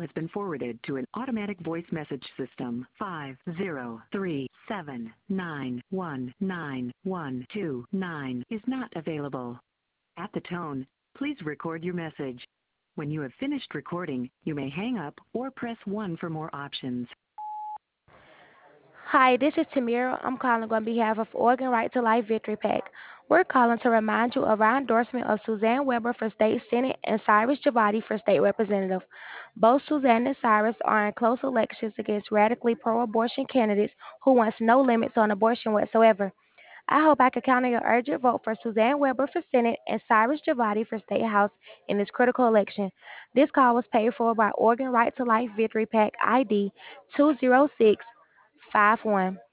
has been forwarded to an automatic voice message system. 50379119129 is not available. At the tone, please record your message. When you have finished recording, you may hang up or press 1 for more options. Hi, this is Tamira. I'm calling on behalf of Oregon Right to Life Victory PAC. We're calling to remind you of our endorsement of Suzanne Weber for State Senate and Cyrus Javati for State Representative. Both Suzanne and Cyrus are in close elections against radically pro-abortion candidates who wants no limits on abortion whatsoever. I hope I can count on your urgent vote for Suzanne Weber for Senate and Cyrus Javati for State House in this critical election. This call was paid for by Oregon Right to Life Victory PAC ID 20651.